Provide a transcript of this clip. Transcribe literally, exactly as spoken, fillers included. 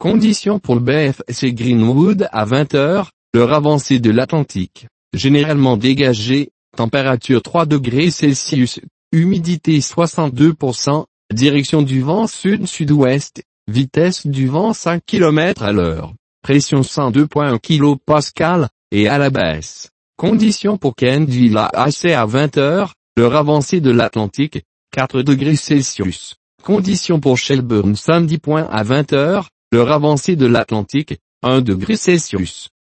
Conditions pour le B F C Greenwood à vingt heures, l'heure avancée de l'Atlantique. Généralement dégagé, température trois degrés Celsius, humidité soixante-deux pour cent, direction du vent sud-sud-ouest, vitesse du vent cinq kilomètres à l'heure, pression cent deux virgule un kilopascales, et à la baisse. Conditions pour Kenville A C à vingt heures, l'heure avancée de l'Atlantique, quatre degrés Celsius. Conditions pour Shelburne samedi. À vingt heures, l'heure avancée de l'Atlantique, un degré Celsius.